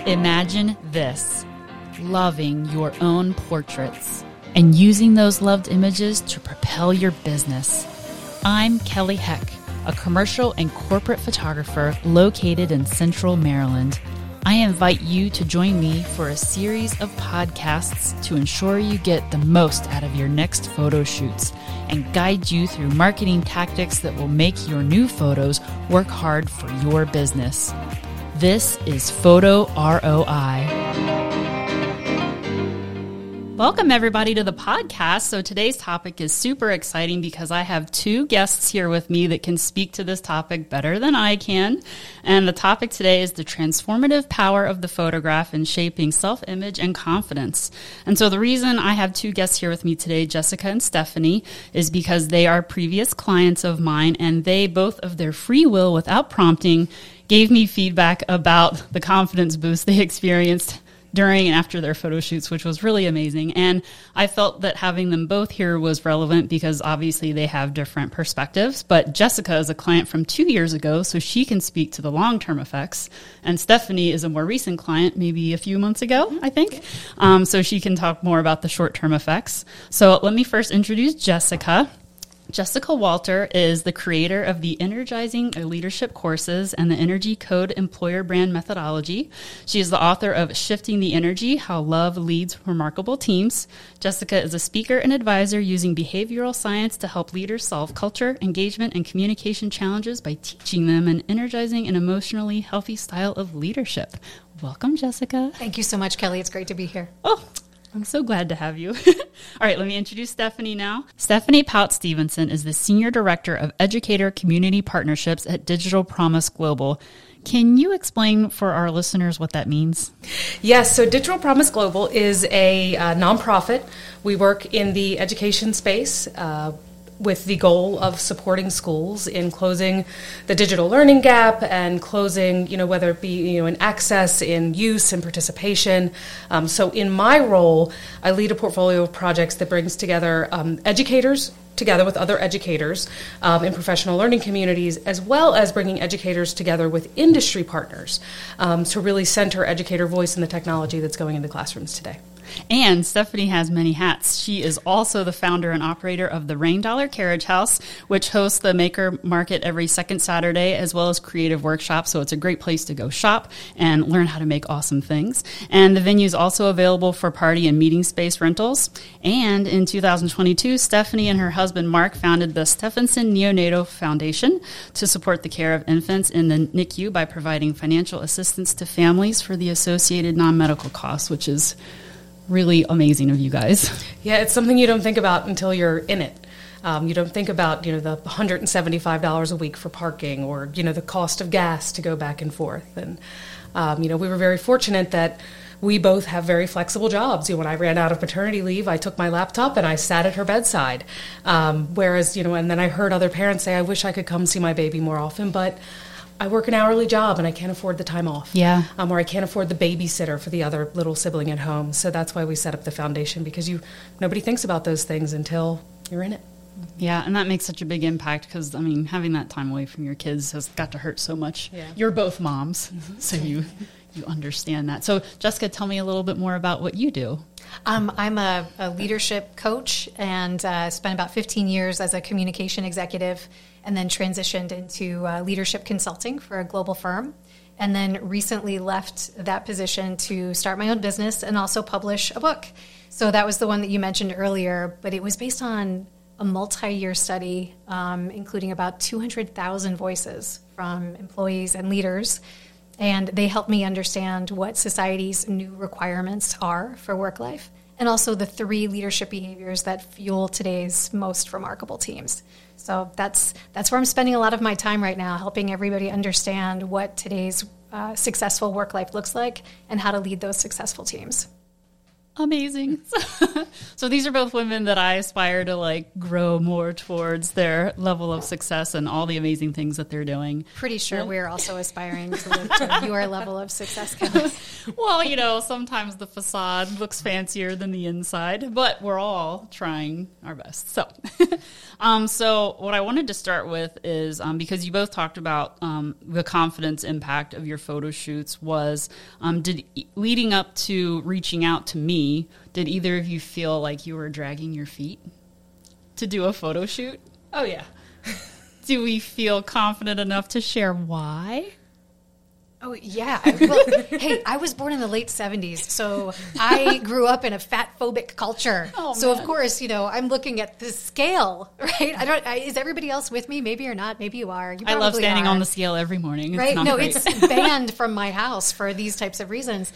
Imagine this, loving your own portraits and using those loved images to propel your business. I'm Kelly Heck, a commercial and corporate photographer located in Central Maryland. I invite you to join me for a series of podcasts to ensure you get the most out of your next photo shoots and guide you through marketing tactics that will make your new photos work hard for your business. This is Photo ROI. Welcome, everybody, to the podcast. So today's topic is super exciting because I have two guests here with me that can speak to this topic better than I can. And the topic today is the transformative power of the photograph in shaping self-image and confidence. And so the reason I have two guests here with me today, Jessica and Stephanie, is because they are previous clients of mine, and they, both of their free will, without prompting, gave me feedback about the confidence boost they experienced during and after their photo shoots, which was really amazing. And I felt that having them both here was relevant because obviously they have different perspectives. But Jessica is a client from 2 years ago, so she can speak to the long-term effects. And Stephanie is a more recent client, maybe a few months ago, I think. So she can talk more about the short-term effects. So let me first introduce Jessica. Jessica Walter is the creator of the Energizing Leadership courses and the Energy Code Employer Brand Methodology. She is the author of Shifting the Energy, How Love Leads Remarkable Teams. Jessica is a speaker and advisor using behavioral science to help leaders solve culture, engagement, and communication challenges by teaching them an energizing and emotionally healthy style of leadership. Welcome, Jessica. Thank you so much, Kelly. It's great to be here. Oh, I'm so glad to have you. All right, let me introduce Stephanie now. Stephanie Pout Stevenson is the Senior Director of Educator Community Partnerships at Digital Promise Global. Can you explain for our listeners what that means? Yes, so Digital Promise Global is a nonprofit. We work in the education space with the goal of supporting schools in closing the digital learning gap and closing, whether it be, in access, in use, and participation. So in my role, I lead a portfolio of projects that brings together educators together with other educators in professional learning communities, as well as bringing educators together with industry partners to really center educator voice in the technology that's going into classrooms today. And Stephanie has many hats. She is also the founder and operator of the Rain Dollar Carriage House, which hosts the Maker Market every second Saturday, as well as creative workshops. So it's a great place to go shop and learn how to make awesome things. And the venue is also available for party and meeting space rentals. And in 2022, Stephanie and her husband, Mark, founded the Stephenson Neonatal Foundation to support the care of infants in the NICU by providing financial assistance to families for the associated non-medical costs, which is really amazing of you guys. Yeah, it's something you don't think about until you're in it. You don't think about, the $175 a week for parking or, the cost of gas to go back and forth. And, we were very fortunate that we both have very flexible jobs. When I ran out of maternity leave, I took my laptop and I sat at her bedside. Whereas, and then I heard other parents say, I wish I could come see my baby more often, but I work an hourly job and I can't afford the time off. Yeah. Or I can't afford the babysitter for the other little sibling at home. So that's why we set up the foundation, because nobody thinks about those things until you're in it. Yeah, and that makes such a big impact because, having that time away from your kids has got to hurt so much. Yeah. You're both moms, so you understand that. So, Jessica, tell me a little bit more about what you do. I'm a leadership coach and spent about 15 years as a communication executive and then transitioned into leadership consulting for a global firm, and then recently left that position to start my own business and also publish a book. So that was the one that you mentioned earlier, but it was based on a multi-year study, including about 200,000 voices from employees and leaders. And they helped me understand what society's new requirements are for work life, and also the 3 leadership behaviors that fuel today's most remarkable teams. So that's where I'm spending a lot of my time right now, helping everybody understand what today's successful work life looks like and how to lead those successful teams. Amazing. So these are both women that I aspire to grow more towards their level of success and all the amazing things that they're doing. Pretty sure we're also aspiring to live to your level of success, Kelly. Well, sometimes the facade looks fancier than the inside, but we're all trying our best. So, So what I wanted to start with is because you both talked about the confidence impact of your photo shoots was leading up to reaching out to me, did either of you feel like you were dragging your feet to do a photo shoot? Oh, yeah. Do we feel confident enough to share why? Oh, yeah. Well, hey, I was born in the late 70s, so I grew up in a fat-phobic culture. Oh, so, man. Of course, I'm looking at the scale, right? Is everybody else with me? Maybe you're not. Maybe you are. You I love probably standing are. on the scale every morning. It's Right? not No, great. it's banned from my house for these types of reasons.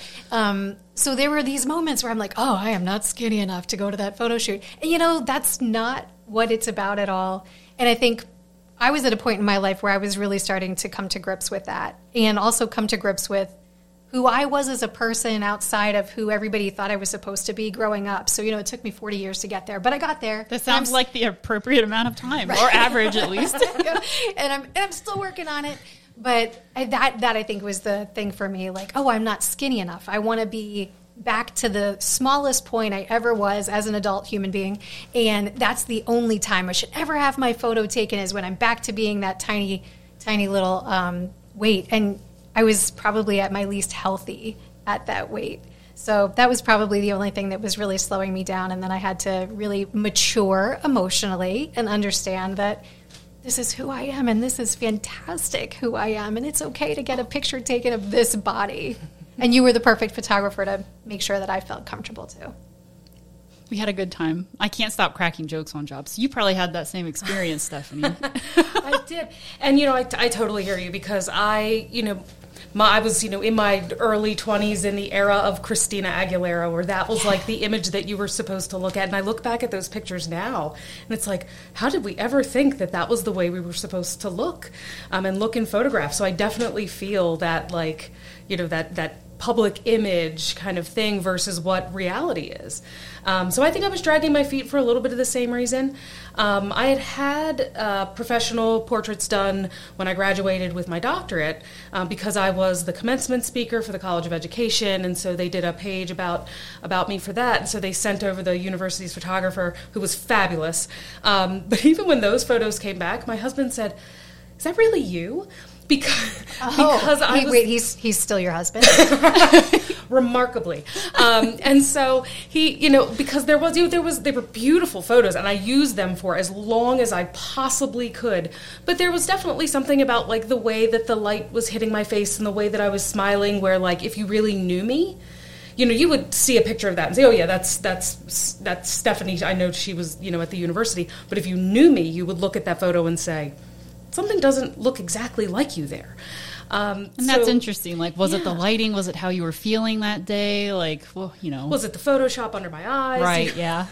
So there were these moments where I'm like, oh, I am not skinny enough to go to that photo shoot. And, that's not what it's about at all. And I think I was at a point in my life where I was really starting to come to grips with that and also come to grips with who I was as a person outside of who everybody thought I was supposed to be growing up. So, it took me 40 years to get there, but I got there. That sounds like the appropriate amount of time, or average at least. and I'm still working on it. But that I think was the thing for me, like, oh, I'm not skinny enough. I want to be back to the smallest point I ever was as an adult human being. And that's the only time I should ever have my photo taken is when I'm back to being that tiny, tiny little weight. And I was probably at my least healthy at that weight. So that was probably the only thing that was really slowing me down. And then I had to really mature emotionally and understand that this is who I am and this is fantastic who I am. And it's okay to get a picture taken of this body. And you were the perfect photographer to make sure that I felt comfortable too. We had a good time. I can't stop cracking jokes on jobs. You probably had that same experience, Stephanie. I did. And, I totally hear you because I was, in my early 20s in the era of Christina Aguilera, where that was like the image that you were supposed to look at. And I look back at those pictures now, and it's like, how did we ever think that that was the way we were supposed to look and look in photographs? So I definitely feel that, like, that public image kind of thing versus what reality is. So I think I was dragging my feet for a little bit of the same reason. I had professional portraits done when I graduated with my doctorate because I was the commencement speaker for the College of Education, and so they did a page about me for that. And so they sent over the university's photographer, who was fabulous. But even when those photos came back, my husband said, "Is that really you?" Because he's still your husband. Remarkably. And so he, because they were beautiful photos and I used them for as long as I possibly could. But there was definitely something about like the way that the light was hitting my face and the way that I was smiling where like if you really knew me, you would see a picture of that and say, oh yeah, that's Stephanie. I know she was, at the university. But if you knew me, you would look at that photo and say, something doesn't look exactly like you there. And that's interesting. Like, was it the lighting? Was it how you were feeling that day? Like, well, Was it the Photoshop under my eyes? Right, yeah.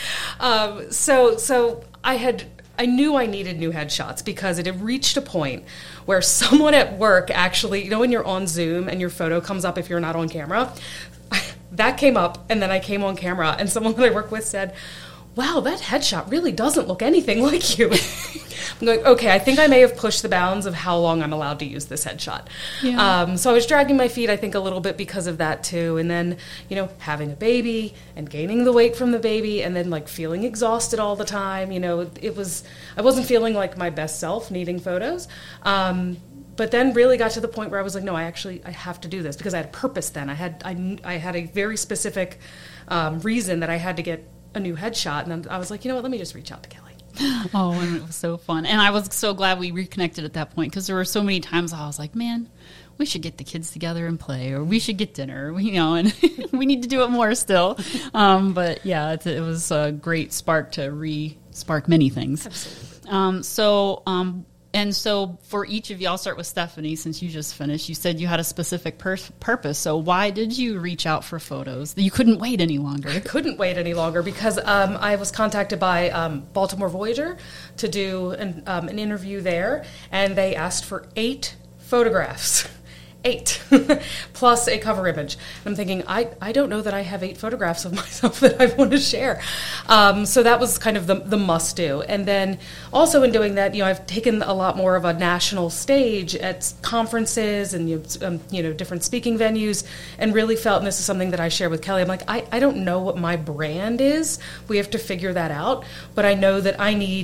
So I knew I needed new headshots because it had reached a point where someone at work actually, when you're on Zoom and your photo comes up if you're not on camera, that came up and then I came on camera and someone that I work with said, wow, that headshot really doesn't look anything like you. I'm going, okay, I think I may have pushed the bounds of how long I'm allowed to use this headshot. Yeah. So I was dragging my feet, I think, a little bit because of that, too. And then, having a baby and gaining the weight from the baby and then, like, feeling exhausted all the time. I wasn't feeling like my best self needing photos. But then really got to the point where I was like, no, I have to do this because I had a purpose then. I had a very specific reason that I had to get a new headshot, and then I was like, let me just reach out to Kelly. Oh, and it was so fun. And I was so glad we reconnected at that point because there were so many times I was like, man, we should get the kids together and play, or we should get dinner, and we need to do it more still. But yeah, it was a great spark to re-spark many things. Absolutely. And so for each of you, I'll start with Stephanie, since you just finished. You said you had a specific purpose. So why did you reach out for photos? You couldn't wait any longer. I couldn't wait any longer because I was contacted by Baltimore Voyager to do an interview there, and they asked for 8 photographs. 8 plus a cover image. And I'm thinking, I don't know that I have 8 photographs of myself that I want to share. So that was kind of the must do. And then also in doing that, I've taken a lot more of a national stage at conferences and different speaking venues, and really felt, and this is something that I share with Kelly, I'm like, I don't know what my brand is. We have to figure that out. But I know that I need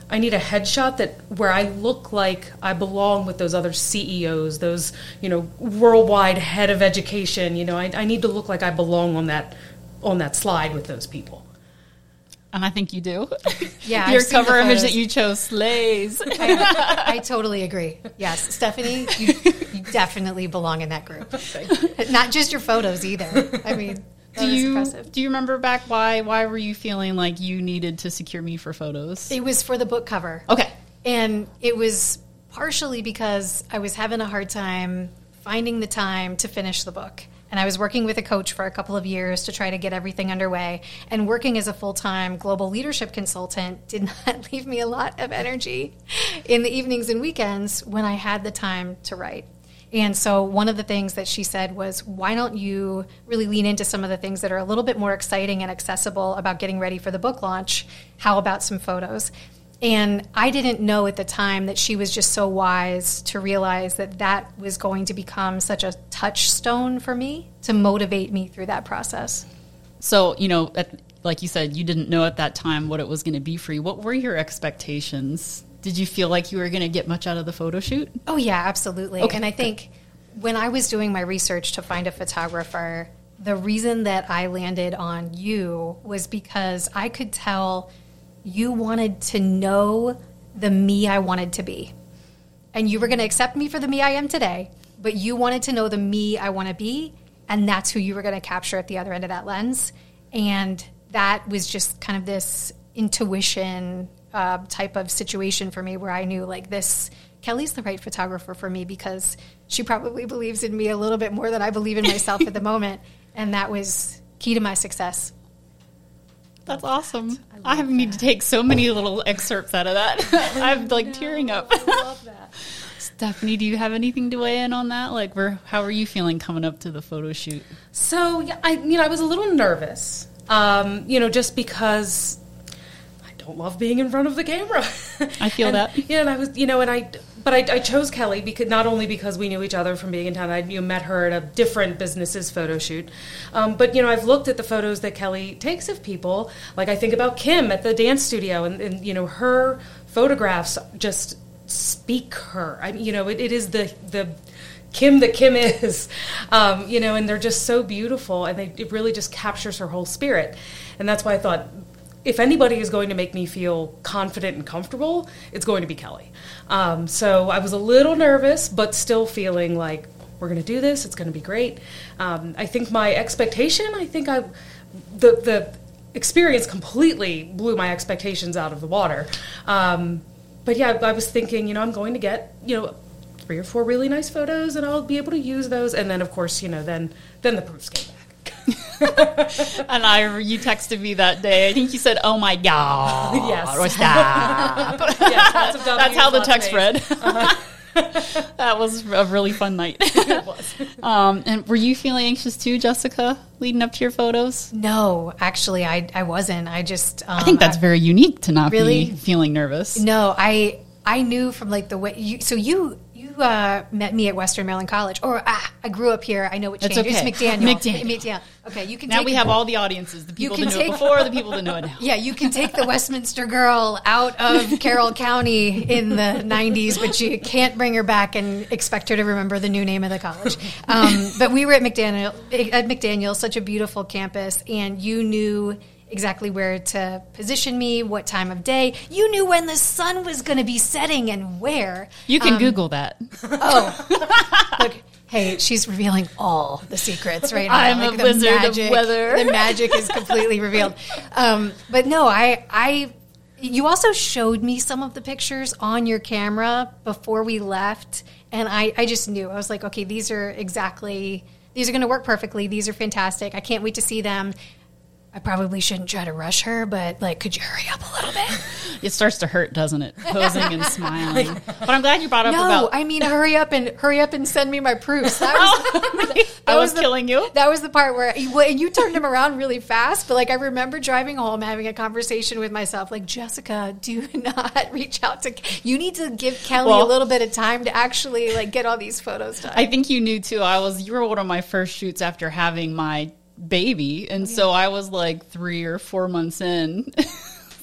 I need a headshot where I look like I belong with those other CEOs, those, worldwide head of education. I need to look like I belong on that slide with those people. And I think you do. Yeah, your cover image that you chose slays. I totally agree. Yes, Stephanie, you definitely belong in that group. Not just your photos either. I mean, impressive. Do you remember back why were you feeling like you needed to secure me for photos? It was for the book cover. Okay. And it was partially because I was having a hard time finding the time to finish the book. And I was working with a coach for a couple of years to try to get everything underway. And working as a full-time global leadership consultant did not leave me a lot of energy in the evenings and weekends when I had the time to write. And so one of the things that she said was, why don't you really lean into some of the things that are a little bit more exciting and accessible about getting ready for the book launch? How about some photos? And I didn't know at the time that she was just so wise to realize that was going to become such a touchstone for me to motivate me through that process. So, like you said, you didn't know at that time what it was going to be for you. What were your expectations? Did you feel like you were going to get much out of the photo shoot? Oh, yeah, absolutely. Okay. And I think when I was doing my research to find a photographer, the reason that I landed on you was because I could tell you wanted to know the me I wanted to be. And you were going to accept me for the me I am today, but you wanted to know the me I want to be, and that's who you were going to capture at the other end of that lens. And that was just kind of this intuition type of situation for me where I knew, like, Kelly's the right photographer for me because she probably believes in me a little bit more than I believe in myself at the moment. And that was key to my success. That's awesome. I need to take so many little excerpts out of that. I'm tearing up. I love that. Stephanie, do you have anything to weigh in on that? How are you feeling coming up to the photo shoot? So, yeah, I was a little nervous, just because I don't love being in front of the camera. I feel that. Yeah, and I was, but I chose Kelly because not only because we knew each other from being in town. I met her at a different business's photo shoot, but I've looked at the photos that Kelly takes of people. Like, I think about Kim at the dance studio, and her photographs just speak her. It is the Kim that Kim is, and they're just so beautiful, and it really just captures her whole spirit, and that's why I thought, if anybody is going to make me feel confident and comfortable, it's going to be Kelly. So I was a little nervous, but still feeling like we're going to do this. It's going to be great. I think my expectation, the experience completely blew my expectations out of the water. But yeah, I was thinking, I'm going to get, 3 or 4 really nice photos, and I'll be able to use those. And then, of course, then the proofs came back. And you texted me that day. I think you said, "Oh my God!" Yes. Or stop. Yes, lots of W's, That's how the text A's. read. That was a really fun night. It was. And were you feeling anxious too, Jessica, leading up to your photos? No, actually, I wasn't. I just I think that's very unique to not really be feeling nervous. No, I knew from the way you met me at Western Maryland College, or I grew up here. I know it changed. okay. It's McDaniel. McDaniel. Okay, you can. Now we have all the audiences: the people that knew it before, the people that know it now. Yeah, you can take the Westminster girl out of Carroll County in the 90s, but you can't bring her back and expect her to remember the new name of the college. But we were at McDaniel, such a beautiful campus, and you knew exactly where to position me, what time of day. You knew when the sun was going to be setting and where. You can Google that. Oh, look. Hey, she's revealing all the secrets right now. I'm a wizard of weather. The magic is completely revealed. But no, you also showed me some of the pictures on your camera before we left, and I just knew. I was like, okay, these are going to work perfectly. These are fantastic. I can't wait to see them. I probably shouldn't try to rush her, but could you hurry up a little bit? It starts to hurt, doesn't it? Posing and smiling. But I'm glad you brought up hurry up and send me my proofs. That was killing you. That was the part where you turned him around really fast. But I remember driving home, having a conversation with myself, Jessica, do not reach out to. You need to give Kelly a little bit of time to actually get all these photos done. I think you knew too. You were one of my first shoots after having my baby, and so I was 3 or 4 months in.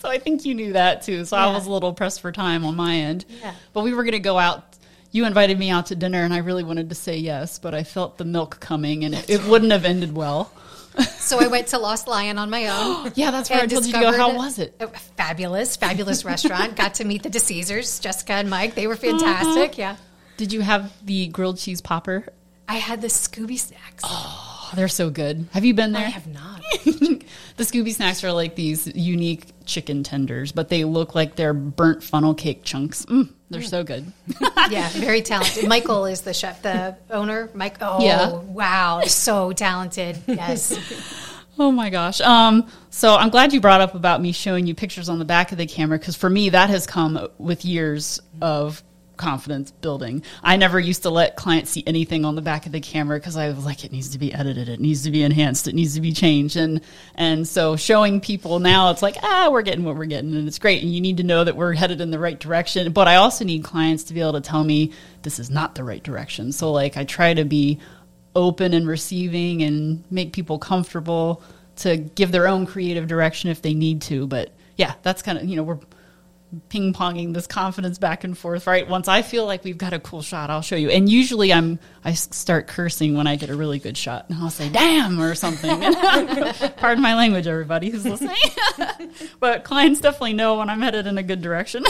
So I think you knew that too. So I was a little pressed for time on my end. Yeah. But we were going to go out. You invited me out to dinner, and I really wanted to say yes, but I felt the milk coming, and it wouldn't have ended well. So I went to Lost Lion on my own. Yeah, that's where I told you to go. How was it? A fabulous restaurant. Got to meet the DeCaesars, Jessica and Mike. They were fantastic. Yeah. Did you have the grilled cheese popper? I had the Scooby snacks. Oh, they're so good. Have you been there? I have not. The Scooby snacks are like these unique chicken tenders, but they look like they're burnt funnel cake chunks. They're so good. Yeah, very talented. Michael is the chef, the owner. Mike. Oh, yeah. Wow, so talented. Yes. Oh my gosh. So I'm glad you brought up about me showing you pictures on the back of the camera, because for me that has come with years of confidence building. I never used to let clients see anything on the back of the camera because I was like, it needs to be edited, it needs to be enhanced, it needs to be changed. And so showing people now, it's like, we're getting what we're getting, and it's great. And you need to know that we're headed in the right direction. But I also need clients to be able to tell me this is not the right direction. So like I try to be open and receiving and make people comfortable to give their own creative direction if they need to. But yeah, that's kind of, we're ping-ponging this confidence back and forth, right? Once I feel like we've got a cool shot, I'll show you. And usually I start cursing when I get a really good shot, and I'll say, damn, or something. Pardon my language, everybody who's listening. But clients definitely know when I'm headed in a good direction.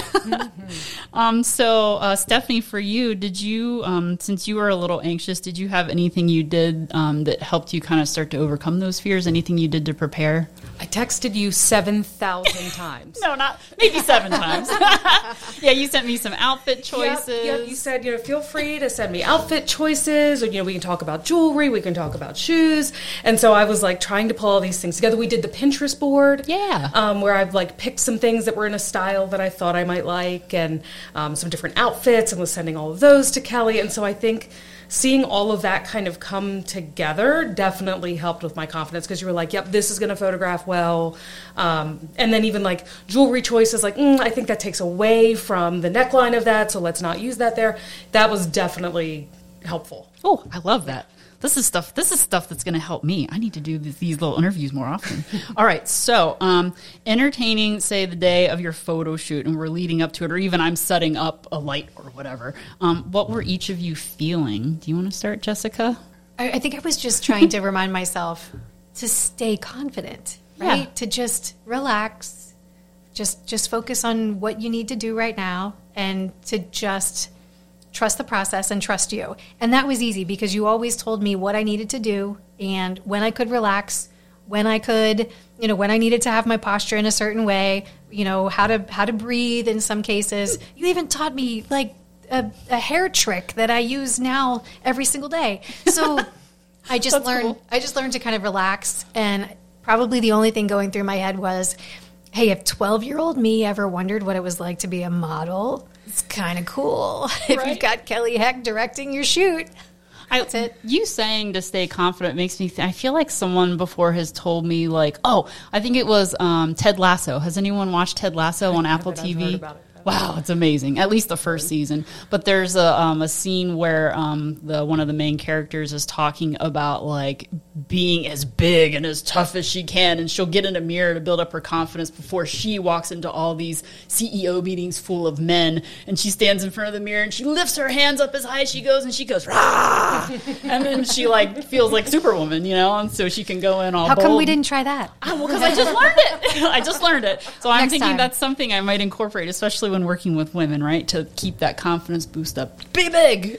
So Stephanie, for you, did you, since you were a little anxious, did you have anything you did that helped you kind of start to overcome those fears? Anything you did to prepare? I texted you 7,000 times. No, maybe 7 times. Yeah, you sent me some outfit choices. Yep. You said, feel free to send me outfit choices, or, we can talk about jewelry, we can talk about shoes. And so I was like trying to pull all these things together. We did the Pinterest board. Yeah. Where I've like picked some things that were in a style that I thought I might like, and some different outfits, and was sending all of those to Kelly. And so I think seeing all of that kind of come together definitely helped with my confidence, because you were like, yep, this is going to photograph well. And then even like jewelry choices, like, I think that takes away from the neckline of that, so let's not use that there. That was definitely helpful. Oh, I love that. This is stuff that's going to help me. I need to do these little interviews more often. All right. So, entertaining, say, the day of your photo shoot, and we're leading up to it, or even I'm setting up a light or whatever. What were each of you feeling? Do you want to start, Jessica? I think I was just trying to remind myself to stay confident, right? Yeah. To just relax, just focus on what you need to do right now, and to just trust the process and trust you. And that was easy because you always told me what I needed to do and when I could relax, when I could, when I needed to have my posture in a certain way, how to breathe in some cases. You even taught me like a hair trick that I use now every single day. So I just learned cool. I just learned to kind of relax, and probably the only thing going through my head was, hey, if 12-year-old me ever wondered what it was like to be a model, it's kind of cool if you've got Kelly Heck directing your shoot. That's it. You saying to stay confident makes me I feel like someone before has told me, like, I think it was Ted Lasso. Has anyone watched Ted Lasso on Apple TV? I've heard about it. Wow, it's amazing. At least the first season. But there's a scene where one of the main characters is talking about like being as big and as tough as she can, and she'll get in a mirror to build up her confidence before she walks into all these CEO meetings full of men, and she stands in front of the mirror and she lifts her hands up as high as she goes, and she goes rah, and then she like feels like Superwoman, and so she can go in all How bold. come we didn't try that? Well, because I just learned it. I just learned it. So I'm Next thinking time. that's something I might incorporate, especially when working with women, right? To keep that confidence boost up. Be big.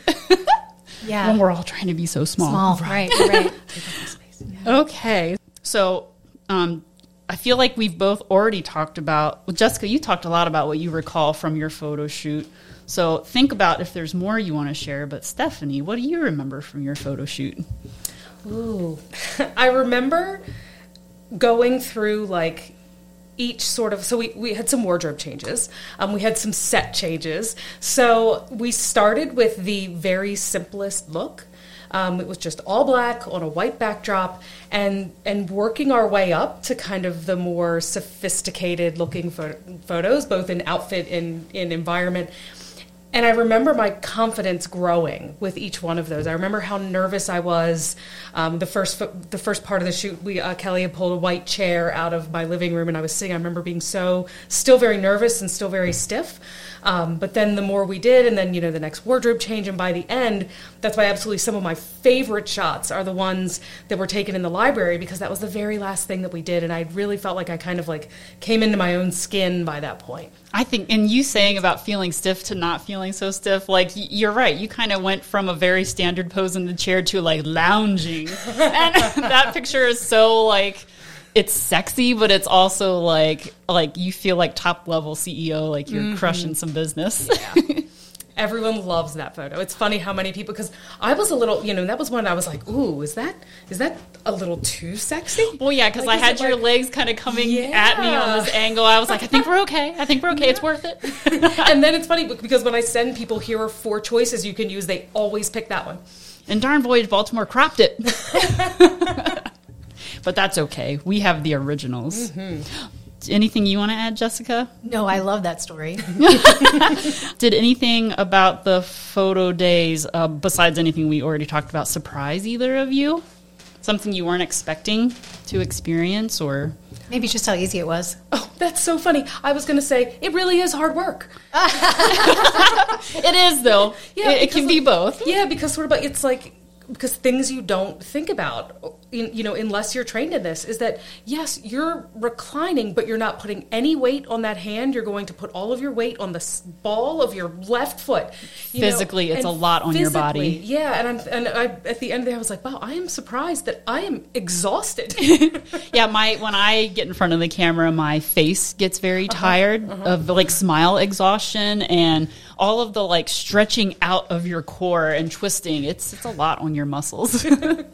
Yeah. When we're all trying to be so small. Right. Okay. So I feel like we've both already talked about, Jessica, you talked a lot about what you recall from your photo shoot. So think about if there's more you want to share. But Stephanie, what do you remember from your photo shoot? Ooh. I remember going through like each sort of, so we had some wardrobe changes. We had some set changes. So we started with the very simplest look. It was just all black on a white backdrop, and working our way up to kind of the more sophisticated looking photos, both in outfit and in environment. And I remember my confidence growing with each one of those. I remember how nervous I was. The first part of the shoot, Kelly had pulled a white chair out of my living room, and I was sitting. I remember being still very nervous and still very stiff. But then the more we did, and then, the next wardrobe change, and by the end, that's why absolutely some of my favorite shots are the ones that were taken in the library, because that was the very last thing that we did, and I really felt like I kind of came into my own skin by that point. I think, and you saying about feeling stiff to not feeling so stiff, you're right. You kind of went from a very standard pose in the chair to lounging. And that picture is so it's sexy, but it's also like you feel like top level CEO, like you're crushing some business. Yeah. Everyone loves that photo. It's funny how many people, because I was a little, that was one I was like, ooh, is that a little too sexy? Well, yeah, because I had your legs kind of coming at me on this angle. I was like, I think we're okay. It's worth it. And then it's funny because when I send people, here are 4 choices you can use, they always pick that one. And darn Voyage Baltimore cropped it. But that's okay. We have the originals. Mm-hmm. Anything you want to add, Jessica? No, I love that story. Did anything about the photo days, besides anything we already talked about, surprise either of you? Something you weren't expecting to experience, or maybe just how easy it was? Oh, that's so funny. I was going to say, it really is hard work. It is, though. Yeah, it can be both. Yeah, because because things you don't think about, unless you're trained in this, is that, yes, you're reclining, but you're not putting any weight on that hand. You're going to put all of your weight on the ball of your left foot. Physically, it's a lot on your body. Yeah, and I at the end of the day, I was like, wow, I am surprised that I am exhausted. Yeah, when I get in front of the camera, my face gets very tired of smile exhaustion and all of the stretching out of your core and twisting. It's a lot on your muscles.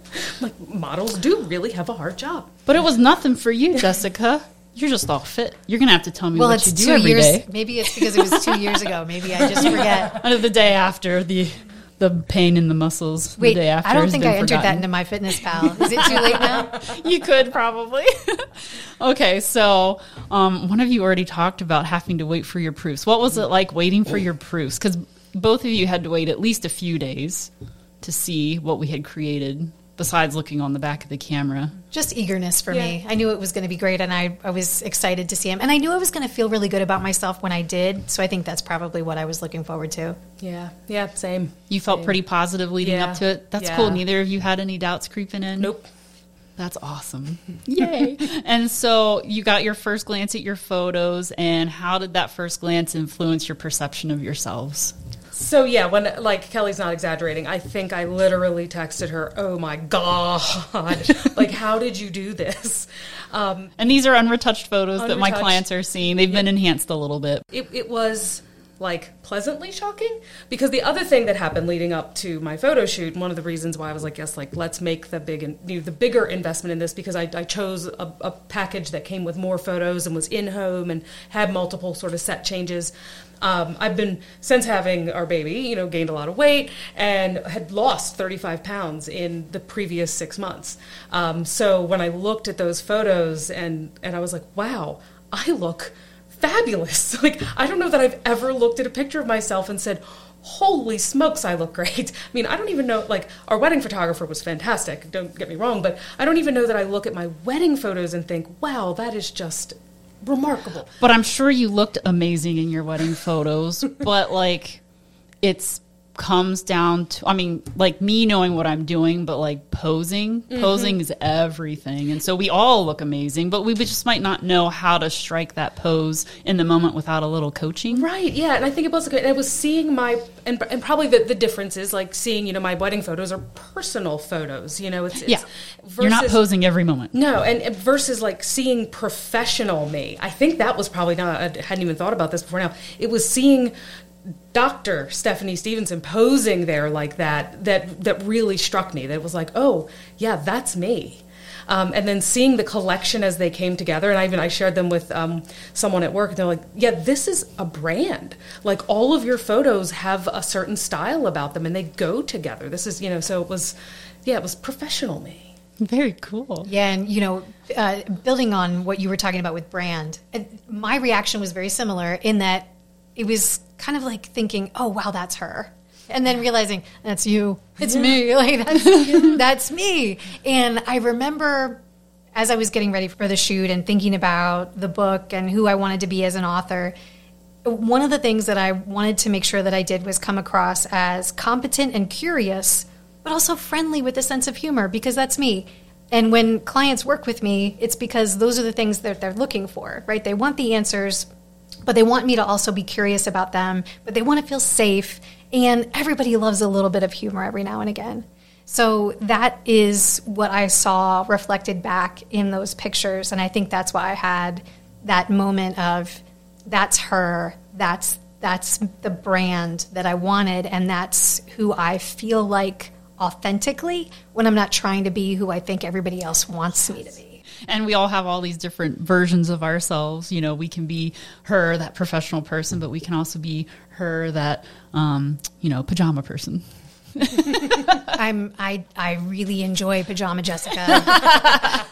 Models do really have a hard job. But it was nothing for you, Jessica. You're just all fit. You're going to have to tell me what you do every day. Maybe it's because it was 2 years ago. Maybe I just forget. The day after, the pain in the muscles. Wait, the day after I don't think I forgotten. entered that into MyFitnessPal. Is it too late now? You could probably. Okay, so one of you already talked about having to wait for your proofs. What was it like waiting for your proofs? Because both of you had to wait at least a few days to see what we had created, besides looking on the back of the camera. Just eagerness for me. I knew it was going to be great, and I was excited to see him. And I knew I was going to feel really good about myself when I did, so I think that's probably what I was looking forward to. Yeah, same. You felt pretty positive leading up to it? That's cool. Neither of you had any doubts creeping in? Nope. That's awesome. Yay. And so you got your first glance at your photos, and how did that first glance influence your perception of yourselves? So yeah, when Kelly's not exaggerating, I think I literally texted her, "Oh my God, how did you do this?" And these are unretouched photos that my clients are seeing. They've been enhanced a little bit. It was pleasantly shocking, because the other thing that happened leading up to my photo shoot, one of the reasons why I was let's make the bigger investment in this, because I chose a package that came with more photos and was in home and had multiple sort of set changes. I've been, since having our baby, gained a lot of weight and had lost 35 pounds in the previous 6 months. So when I looked at those photos and I was like, wow, I look fabulous. I don't know that I've ever looked at a picture of myself and said, holy smokes, I look great. I mean, I don't even know, our wedding photographer was fantastic, don't get me wrong, but I don't even know that I look at my wedding photos and think, wow, that is just remarkable. But I'm sure you looked amazing in your wedding photos, but it's comes down to, me knowing what I'm doing, but posing is everything. And so we all look amazing, but we just might not know how to strike that pose in the moment without a little coaching. Right. Yeah. And I think it was good. And I was seeing and probably the difference is seeing, my wedding photos are personal photos, it's versus, you're not posing every moment. No. And versus seeing professional me. I think that was probably not, I hadn't even thought about this before now. It was seeing Dr. Stephanie Stevenson posing there like that really struck me. That it was oh, yeah, that's me. And then seeing the collection as they came together, and I shared them with someone at work, and they're like, yeah, this is a brand. All of your photos have a certain style about them, and they go together. This is, so it was professional me. Very cool. Yeah, and, building on what you were talking about with brand, my reaction was very similar in that it was kind of like thinking, oh, wow, that's her. And then realizing, that's you. It's me. Like, that's me. And I remember as I was getting ready for the shoot and thinking about the book and who I wanted to be as an author, one of the things that I wanted to make sure that I did was come across as competent and curious, but also friendly with a sense of humor, because that's me. And when clients work with me, it's because those are the things that they're looking for, right? They want the answers, but they want me to also be curious about them, but they want to feel safe. And everybody loves a little bit of humor every now and again. So that is what I saw reflected back in those pictures. And I think that's why I had that moment of, that's her, that's the brand that I wanted, and that's who I feel like authentically when I'm not trying to be who I think everybody else wants me to be. And we all have all these different versions of ourselves. You know, we can be her, that professional person, but we can also be her, that, pajama person. I really enjoy Pajama Jessica.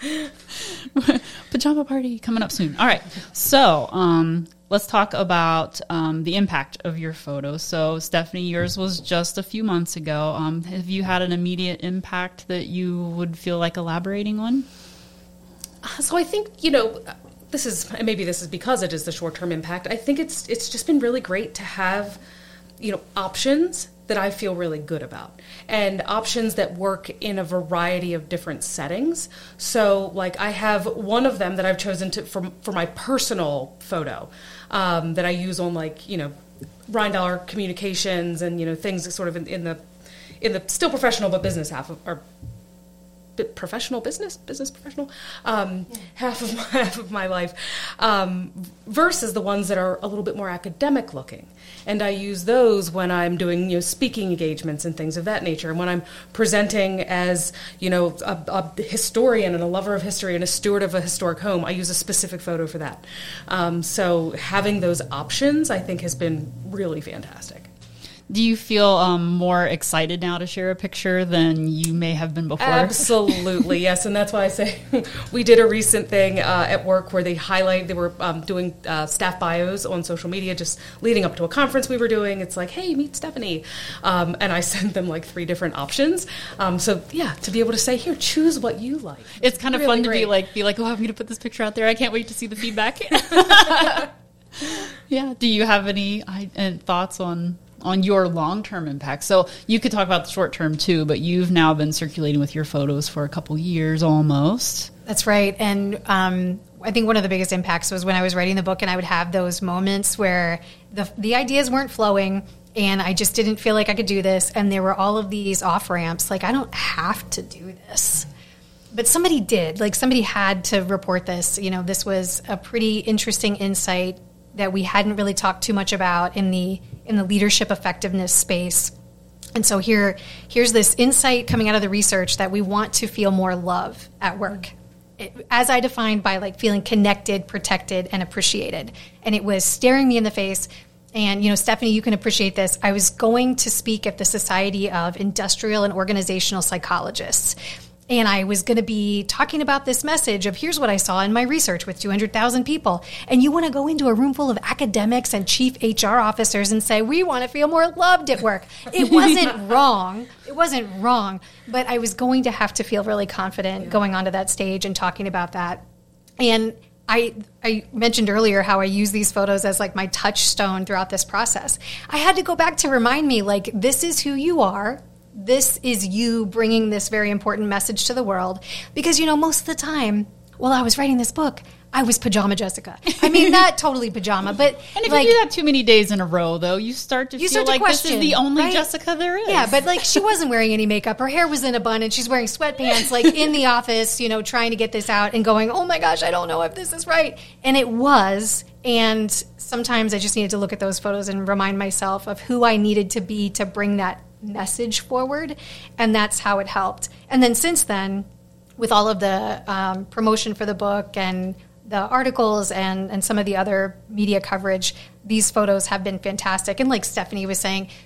Pajama party coming up soon. All right. So let's talk about the impact of your photos. So Stephanie, yours was just a few months ago. Have you had an immediate impact that you would feel like elaborating on? So I think, this is because it is the short-term impact. I think it's just been really great to have, options that I feel really good about, and options that work in a variety of different settings. So like I have one of them that I've chosen for my personal photo that I use on Rheindollar Communications and, things that sort of in the still professional but business half of, or professional business professional half of my life versus the ones that are a little bit more academic looking, and I use those when I'm doing speaking engagements and things of that nature, and when I'm presenting as a historian and a lover of history and a steward of a historic home, I use a specific photo for that. So having those options, I think, has been really fantastic. Do you feel more excited now to share a picture than you may have been before? Absolutely, yes. And that's why I say we did a recent thing at work where they were doing staff bios on social media just leading up to a conference we were doing. It's like, hey, meet Stephanie. And I sent them 3 different options. So, yeah, to be able to say, here, choose what you like. It's kind of really fun to be like, oh, I'm going to put this picture out there. I can't wait to see the feedback. Yeah. Do you have any thoughts on your long-term impact? So you could talk about the short-term too, but you've now been circulating with your photos for a couple years almost. That's right. And I think one of the biggest impacts was when I was writing the book and I would have those moments where the ideas weren't flowing and I just didn't feel like I could do this. And there were all of these off-ramps, like, I don't have to do this. But somebody did. Somebody had to report this. This was a pretty interesting insight that we hadn't really talked too much about in the leadership effectiveness space. And so here's this insight coming out of the research that we want to feel more love at work, as I defined by feeling connected, protected, and appreciated. And it was staring me in the face. And, Stephanie, you can appreciate this. I was going to speak at the Society of Industrial and Organizational Psychologists. And I was going to be talking about this message of, here's what I saw in my research with 200,000 people. And you want to go into a room full of academics and chief HR officers and say, we want to feel more loved at work. It wasn't wrong. It wasn't wrong. But I was going to have to feel really confident going onto that stage and talking about that. And I mentioned earlier how I use these photos as my touchstone throughout this process. I had to go back to remind me, this is who you are. This is you bringing this very important message to the world. Because, most of the time, while I was writing this book, I was Pajama Jessica. I mean, not totally pajama, but... And if you do that too many days in a row, though, you start to feel like question, this is the only right? Jessica there is. Yeah, but she wasn't wearing any makeup. Her hair was in a bun, and she's wearing sweatpants, in the office, trying to get this out and going, oh my gosh, I don't know if this is right. And it was, and sometimes I just needed to look at those photos and remind myself of who I needed to be to bring that message forward, and that's how it helped. And then since then, with all of the promotion for the book and the articles and some of the other media coverage, these photos have been fantastic. And like Stephanie was saying,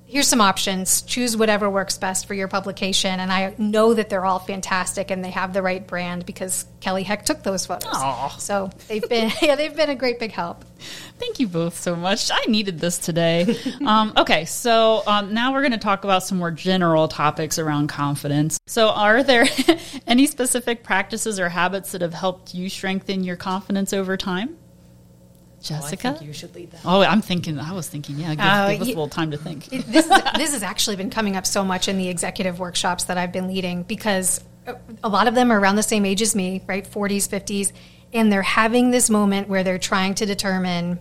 here's some options. Choose whatever works best for your publication. And I know that they're all fantastic and they have the right brand because Kelly Heck took those photos. Aww. So they've been a great big help. Thank you both so much. I needed this today. Okay, so now we're going to talk about some more general topics around confidence. So are there any specific practices or habits that have helped you strengthen your confidence over time? Jessica? I think you should lead that. Oh, I was thinking, give us a little time to think. This has actually been coming up so much in the executive workshops that I've been leading because a lot of them are around the same age as me, right? 40s, 50s. And they're having this moment where they're trying to determine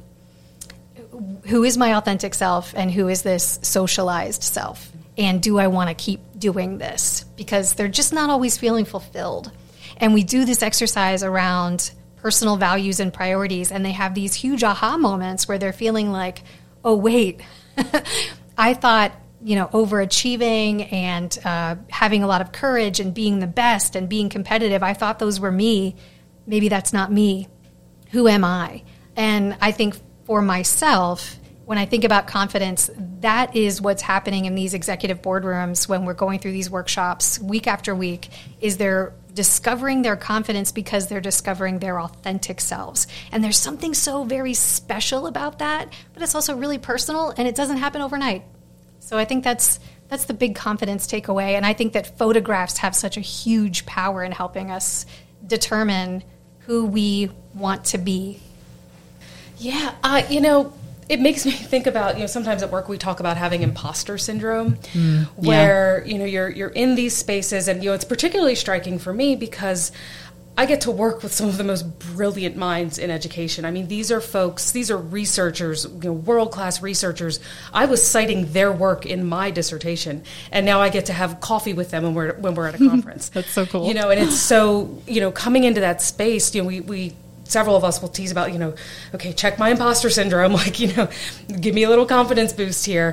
who is my authentic self and who is this socialized self? And do I want to keep doing this? Because they're just not always feeling fulfilled. And we do this exercise around personal values and priorities, and they have these huge aha moments where they're feeling like, oh, wait, I thought, overachieving and having a lot of courage and being the best and being competitive, I thought those were me. Maybe that's not me. Who am I? And I think for myself, when I think about confidence, that is what's happening in these executive boardrooms when we're going through these workshops week after week, is they're discovering their confidence because they're discovering their authentic selves. And there's something so very special about that, but it's also really personal, and it doesn't happen overnight. So I think that's the big confidence takeaway. And I think that photographs have such a huge power in helping us determine who we want to be. Yeah, it makes me think about, sometimes at work we talk about having imposter syndrome, where, you're in these spaces, and, it's particularly striking for me because I get to work with some of the most brilliant minds in education. I mean, these are researchers, world-class researchers. I was citing their work in my dissertation, and now I get to have coffee with them when we're at a conference. That's so cool. And it's so, coming into that space, we several of us will tease about, okay, check my imposter syndrome, give me a little confidence boost here.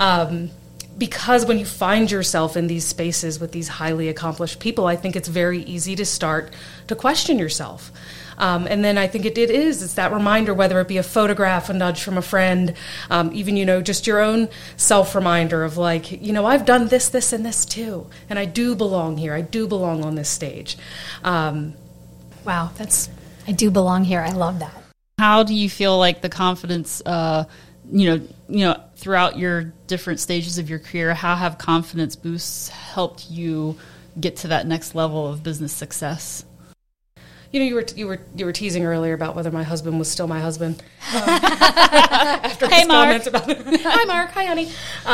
Because when you find yourself in these spaces with these highly accomplished people, I think it's very easy to start to question yourself. And then I think it's that reminder, whether it be a photograph, a nudge from a friend, even, just your own self-reminder of I've done this, this, and this too. And I do belong here. I do belong on this stage. Wow, I do belong here. I love that. How do you feel like the confidence, throughout your different stages of your career, how have confidence boosts helped you get to that next level of business success? You were teasing earlier about whether my husband was still my husband. After his comments about it. Hi, Mark. Hi, honey.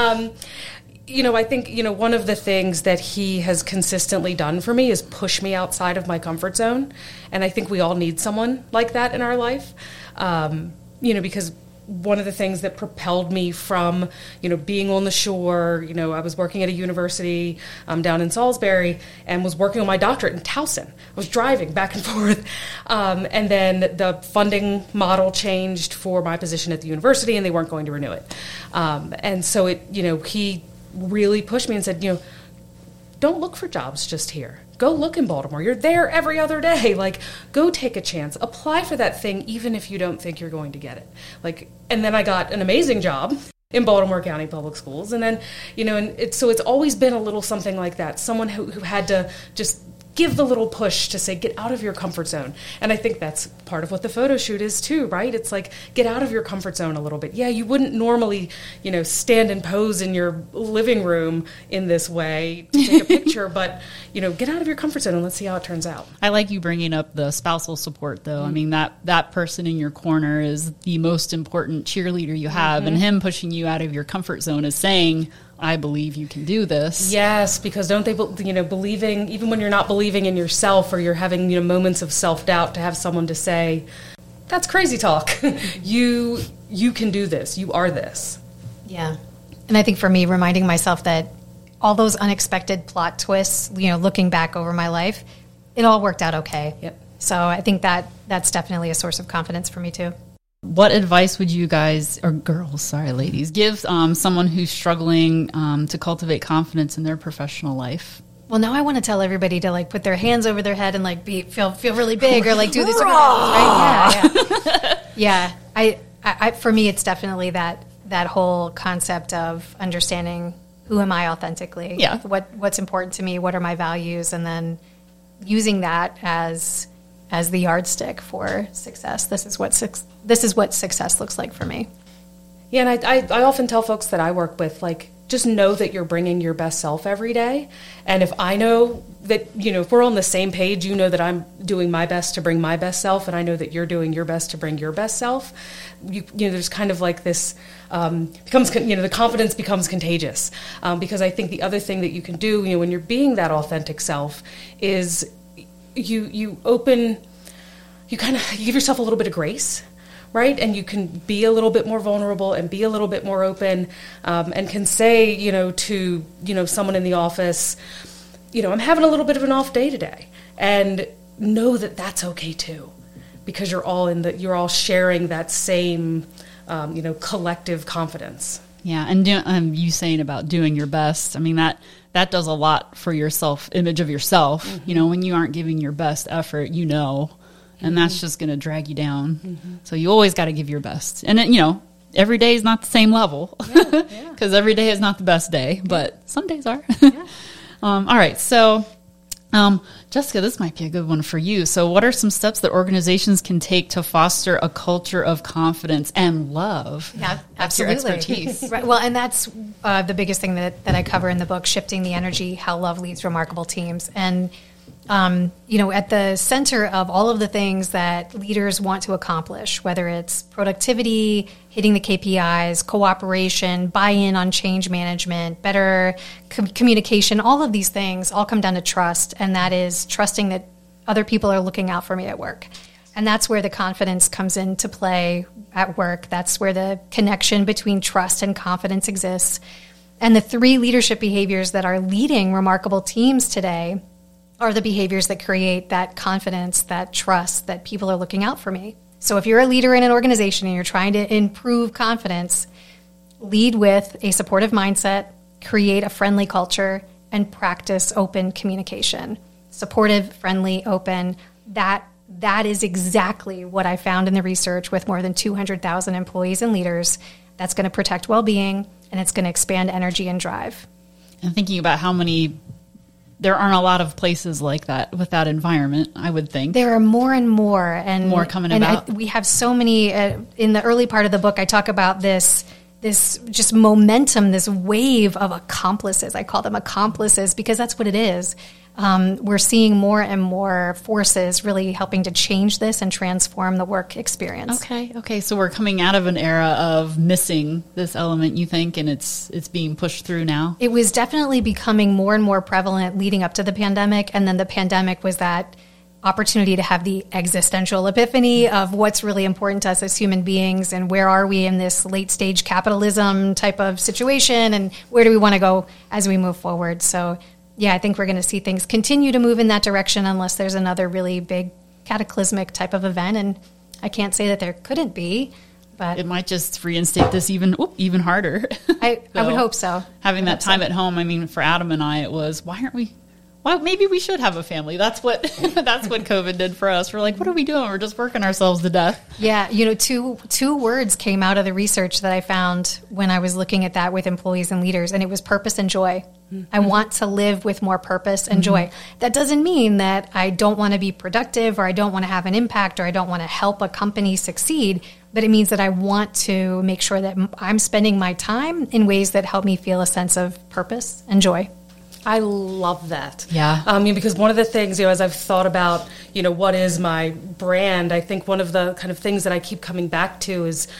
I think, one of the things that he has consistently done for me is push me outside of my comfort zone. And I think we all need someone like that in our life, because one of the things that propelled me from, being on the shore, I was working at a university down in Salisbury and was working on my doctorate in Towson. I was driving back and forth. And then the funding model changed for my position at the university, and they weren't going to renew it. And so he really pushed me and said, don't look for jobs just here. Go look in Baltimore. You're there every other day. Go take a chance. Apply for that thing even if you don't think you're going to get it. And then I got an amazing job in Baltimore County Public Schools. And then, so it's always been a little something like that. Someone who had to just give the little push to say, get out of your comfort zone. And I think that's part of what the photo shoot is too, right? It's get out of your comfort zone a little bit. Yeah, you wouldn't normally, stand and pose in your living room in this way to take a picture, but, get out of your comfort zone and let's see how it turns out. I like you bringing up the spousal support, though. I mean, that person in your corner is the most important cheerleader you have, and him pushing you out of your comfort zone is saying, I believe you can do this. Yes, because don't they, believing, even when you're not believing in yourself or you're having, moments of self-doubt, to have someone to say, that's crazy talk. You can do this. You are this. Yeah. And I think for me, reminding myself that all those unexpected plot twists, looking back over my life, it all worked out okay. Yep. So I think that's definitely a source of confidence for me too. What advice would you guys, or girls, sorry, ladies, give someone who's struggling to cultivate confidence in their professional life? Well, now I want to tell everybody to put their hands over their head and feel really big, or do this, right? Yeah. Yeah. I for me, it's definitely that that whole concept of understanding who am I authentically, Yeah. what's important to me, what are my values, and then using that as the yardstick for success. This is what success looks like for me. Yeah, and I often tell folks that I work with, like, just know that you're bringing your best self every day. And if I know that, if we're on the same page, you know that I'm doing my best to bring my best self, and I know that you're doing your best to bring your best self, there's kind of like this, the confidence becomes contagious. Because I think the other thing that you can do, when you're being that authentic self is you give yourself a little bit of grace. Right? And you can be a little bit more vulnerable and be a little bit more open, and can say, to, someone in the office, I'm having a little bit of an off day today, and know that that's okay too, because you're all sharing that same, collective confidence. Yeah. And you saying about doing your best, I mean, that does a lot for your image of yourself. Mm-hmm. When you aren't giving your best effort, and that's just going to drag you down. Mm-hmm. So you always got to give your best. And, every day is not the same level, because every day is not the best day, but some days are. Yeah. All right. So, Jessica, this might be a good one for you. So what are some steps that organizations can take to foster a culture of confidence and love? Yeah, that's your absolutely. expertise. Right. Well, and that's the biggest thing that I cover in the book, Shifting the Energy, How Love Leads Remarkable Teams. And at the center of all of the things that leaders want to accomplish, whether it's productivity, hitting the KPIs, cooperation, buy-in on change management, better communication, all of these things all come down to trust, and that is trusting that other people are looking out for me at work. And that's where the confidence comes into play at work. That's where the connection between trust and confidence exists. And the 3 leadership behaviors that are leading remarkable teams today are the behaviors that create that confidence, that trust, that people are looking out for me. So if you're a leader in an organization and you're trying to improve confidence, lead with a supportive mindset, create a friendly culture, and practice open communication. Supportive, friendly, open, that is exactly what I found in the research with more than 200,000 employees and leaders. That's going to protect well-being, and it's going to expand energy and drive. And thinking about there aren't a lot of places like that with that environment, I would think. There are more and more. And more coming about. We have so many, in the early part of the book, I talk about this just momentum, this wave of accomplices. I call them accomplices because that's what it is. We're seeing more and more forces really helping to change this and transform the work experience. Okay. So we're coming out of an era of missing this element, you think, and it's being pushed through now? It was definitely becoming more and more prevalent leading up to the pandemic, and then the pandemic was that opportunity to have the existential epiphany of what's really important to us as human beings, and where are we in this late stage capitalism type of situation, and where do we want to go as we move forward. So yeah, I think we're going to see things continue to move in that direction unless there's another really big cataclysmic type of event. And I can't say that there couldn't be, but it might just reinstate this even harder. I would hope so. Having that time at home, I mean, for Adam and I, it was, maybe we should have a family. That's what COVID did for us. We're like, what are we doing? We're just working ourselves to death. Yeah, two words came out of the research that I found when I was looking at that with employees and leaders, and it was purpose and joy. Mm-hmm. I want to live with more purpose and joy. That doesn't mean that I don't want to be productive, or I don't want to have an impact, or I don't want to help a company succeed, but it means that I want to make sure that I'm spending my time in ways that help me feel a sense of purpose and joy. I love that. Yeah. Because one of the things, as I've thought about, what is my brand, I think one of the kind of things that I keep coming back to is,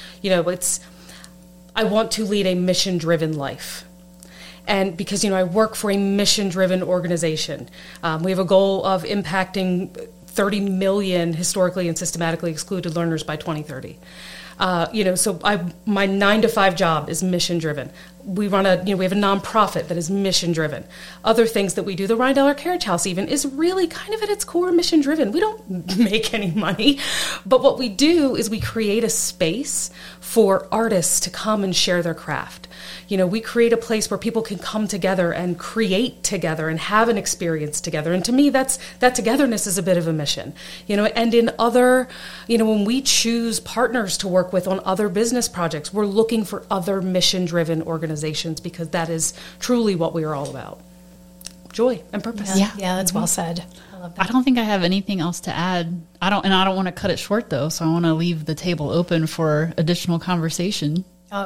I want to lead a mission-driven life. And because, I work for a mission-driven organization. We have a goal of impacting 30 million historically and systematically excluded learners by 2030. So my 9-to-5 job is mission driven. We run we have a nonprofit that is mission driven. Other things that we do, the Ryan Carriage House even, is really kind of at its core mission driven. We don't make any money, but what we do is we create a space for artists to come and share their craft. we create a place where people can come together and create together and have an experience together. And to me, that togetherness is a bit of a mission, and in other, when we choose partners to work with on other business projects, we're looking for other mission-driven organizations, because that is truly what we are all about. Joy and purpose. Yeah, that's well said. I love that. I don't think I have anything else to add. I don't want to cut it short though, so I want to leave the table open for additional conversation.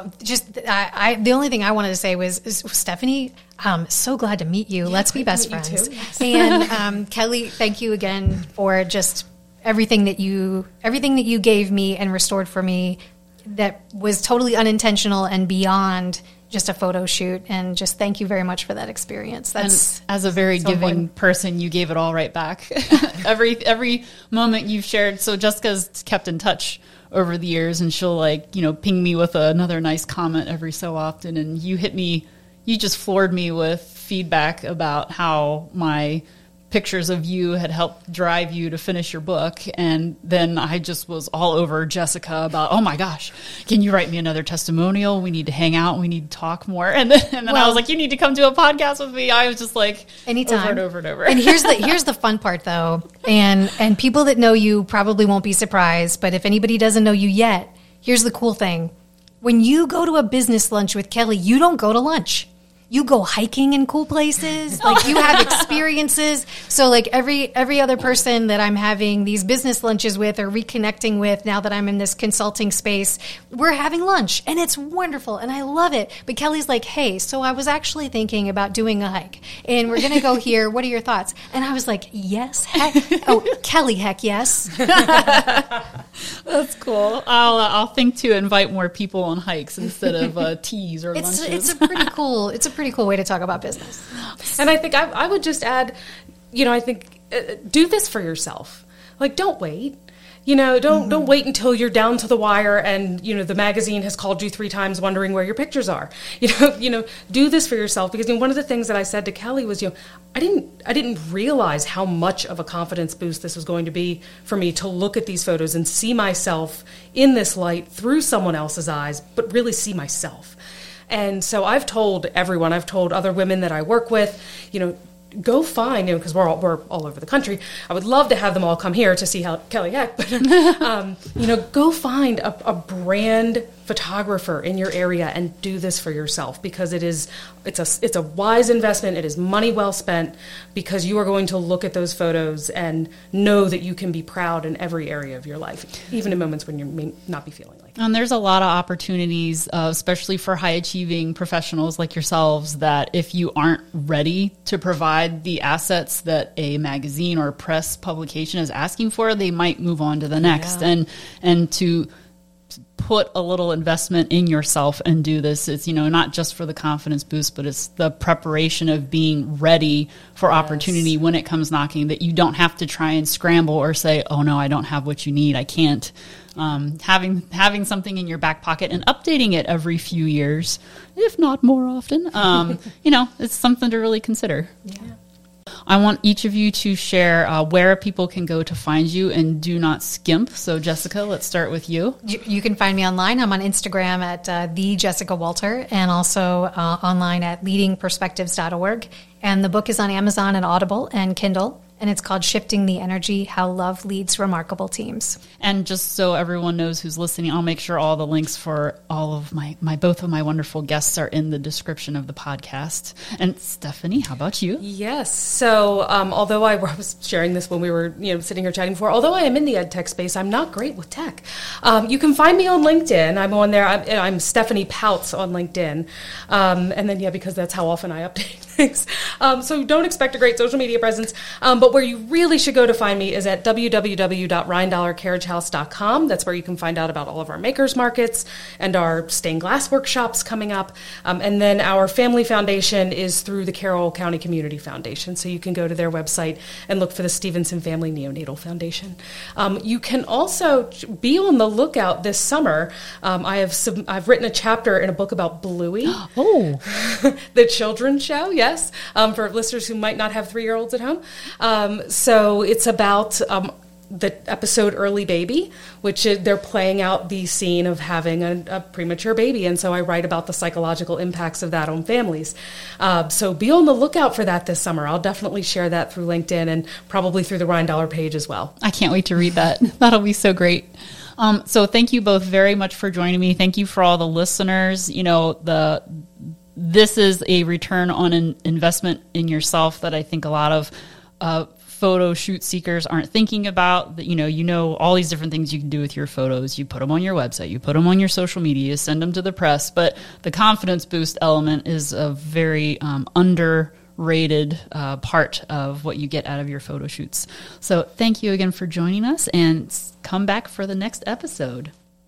The only thing I wanted to say was Stephanie, so glad to meet you. Let's be best friends. And Kelly, thank you again for just everything that you gave me and restored for me that was totally unintentional and beyond just a photo shoot. And just thank you very much for that experience. That's and as a very so giving important. person, you gave it all right back. every moment you've shared. So Jessica's kept in touch over the years, and she'll ping me with another nice comment every so often. And you just floored me with feedback about how my pictures of you had helped drive you to finish your book. And then I just was all over Jessica about, oh my gosh, can you write me another testimonial? We need to hang out. We need to talk more. And then I was like, you need to come do a podcast with me. I was just like, anytime. Over and over and over. And here's the fun part though. And people that know you probably won't be surprised, but if anybody doesn't know you yet, here's the cool thing. When you go to a business lunch with Kelly, you don't go to lunch. You go hiking in cool places, you have experiences. So every other person that I'm having these business lunches with or reconnecting with now that I'm in this consulting space, we're having lunch and it's wonderful and I love it. But Kelly's like, hey, so I was actually thinking about doing a hike and we're going to go here. What are your thoughts? And I was like, yes, Kelly, heck yes. That's cool. I'll think to invite more people on hikes instead of teas or lunches. It's a pretty cool way to talk about business. And I think I would just add, I think do this for yourself. Don't wait. Don't wait until you're down to the wire and, the magazine has called you 3 times wondering where your pictures are. Do this for yourself, because one of the things that I said to Kelly was, I didn't realize how much of a confidence boost this was going to be for me to look at these photos and see myself in this light through someone else's eyes, but really see myself. And so I've told other women that I work with, go find, because we're all over the country. I would love to have them all come here to see how Kelly Heck, but go find a brand photographer in your area and do this for yourself, because it's a wise investment. It is money well spent, because you are going to look at those photos and know that you can be proud in every area of your life, even in moments when you may not be feeling like it. And there's a lot of opportunities, especially for high achieving professionals like yourselves, that if you aren't ready to provide the assets that a magazine or press publication is asking for, they might move on to the next. Yeah. And to put a little investment in yourself and do this, it's not just for the confidence boost, but it's the preparation of being ready for opportunity when it comes knocking, that you don't have to try and scramble or say, oh no, I don't have what you need, I can't. Having something in your back pocket and updating it every few years, if not more often, it's something to really consider. Yeah. I want each of you to share where people can go to find you, and do not skimp. So Jessica, let's start with you. You can find me online. I'm on Instagram at the Jessica Walter, and also online at leadingperspectives.org. And the book is on Amazon and Audible and Kindle. And it's called Shifting the Energy, How Love Leads Remarkable Teams. And just so everyone knows who's listening, I'll make sure all the links for all of both of my wonderful guests are in the description of the podcast. And Stephanie, how about you? Yes. So although I was sharing this when we were sitting here chatting before, although I am in the ed tech space, I'm not great with tech. You can find me on LinkedIn. I'm on there. I'm Stephanie Pouts on LinkedIn. And then, because that's how often I update things. So don't expect a great social media presence. But where you really should go to find me is at www.rheindollarcarriagehouse.com. That's where you can find out about all of our makers markets and our stained glass workshops coming up. And then our family foundation is through the Carroll County Community Foundation. So you can go to their website and look for the Stevenson Family Neonatal Foundation. You can also be on the lookout this summer. I've written a chapter in a book about Bluey. Oh, the children's show, yes, for listeners who might not have 3-year-olds at home. So it's about the episode Early Baby, which they're playing out the scene of having a premature baby. And so I write about the psychological impacts of that on families. So be on the lookout for that this summer. I'll definitely share that through LinkedIn and probably through the Rheindaler page as well. I can't wait to read that. That'll be so great. So thank you both very much for joining me. Thank you for all the listeners. This is a return on an investment in yourself that I think a lot of photo shoot seekers aren't thinking about. That all these different things you can do with your photos. You put them on your website, you put them on your social media, you send them to the press. But the confidence boost element is a very underrated part of what you get out of your photo shoots. So thank you again for joining us, and come back for the next episode.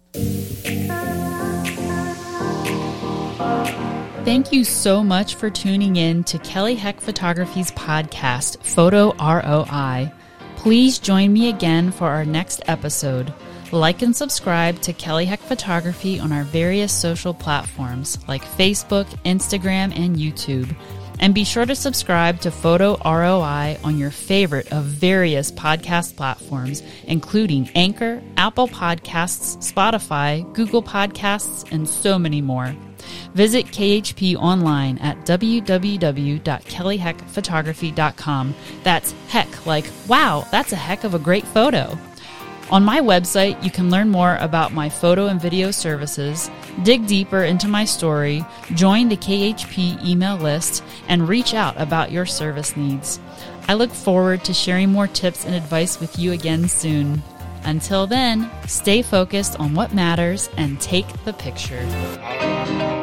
Thank you so much for tuning in to Kelly Heck Photography's podcast, Photo ROI. Please join me again for our next episode. Like and subscribe to Kelly Heck Photography on our various social platforms like Facebook, Instagram, and YouTube. And be sure to subscribe to Photo ROI on your favorite of various podcast platforms, including Anchor, Apple Podcasts, Spotify, Google Podcasts, and so many more. Visit KHP online at www.kellyheckphotography.com. That's heck, like, wow, that's a heck of a great photo. On my website, you can learn more about my photo and video services, dig deeper into my story, join the KHP email list, and reach out about your service needs. I look forward to sharing more tips and advice with you again soon. Until then, stay focused on what matters and take the picture.